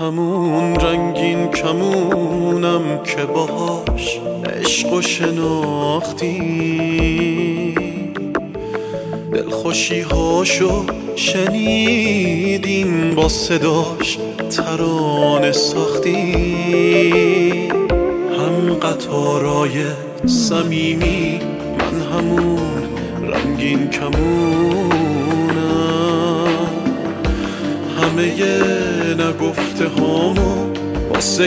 همون رنگین کمونم که باهاش عشق و شناختی، دلخوشی هاشو شنیدین با صداش ترانه ساختی. هم قطارای صمیمی، من همون رنگین کمونم، همه نگفته هامو واسه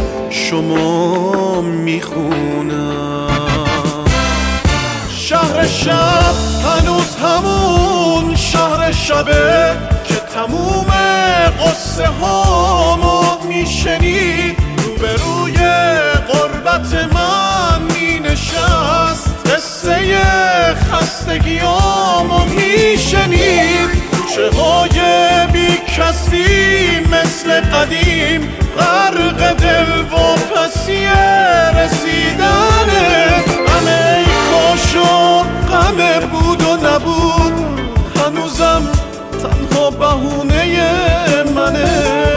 شما میخونم. شهر شب هنوز همون شهر شبه که تموم قصه هامو میشنید، روبروی غربت من مینشست، قصه خستگیامو میشنید. کوچه های بی کسی مثل قدیم غرق دل و پسی رسیدنه. غم ای کاش و غم بود و نبود، هنوزم تنها بهونه منه.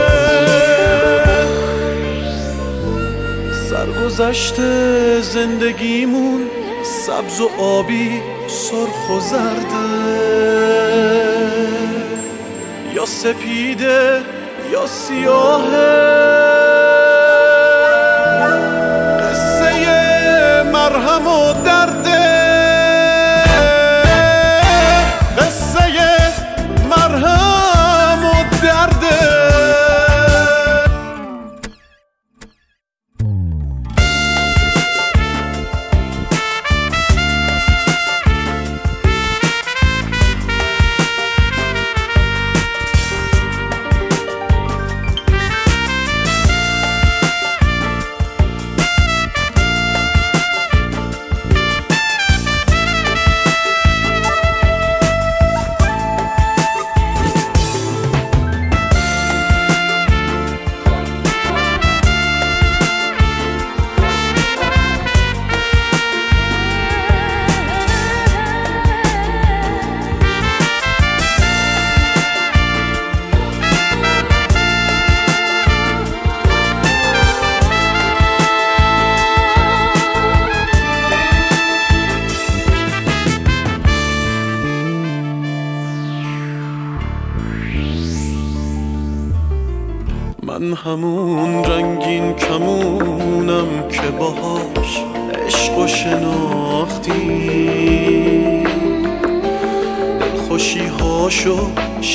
سرگذشت زندگیمون سبز و آبی، سرخ و زرده، یا سپیده یا سیاهه. قصه مرهم و درده، قصه مرهم و درده. من همون رنگین کمونم که باهاش عشق و شناختی، دلخوشی هاشو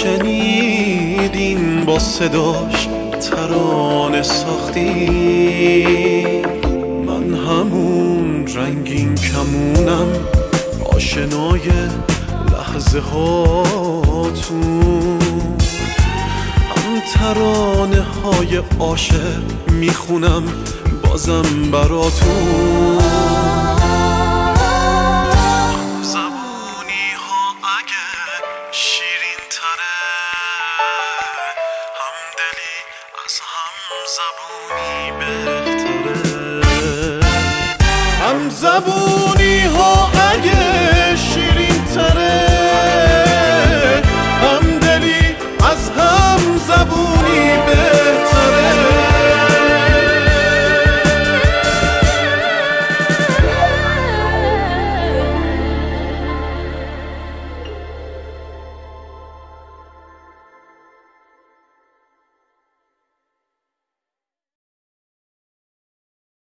شنیدین با صداش ترانه ساختی. من همون رنگین کمونم، آشنای لحظه هاتون، ترانه های عاشق میخونم بازم براتون. زبونی ها اگه شیرین تره، همدلی از هم زبونی بهتره. هم زبونی ها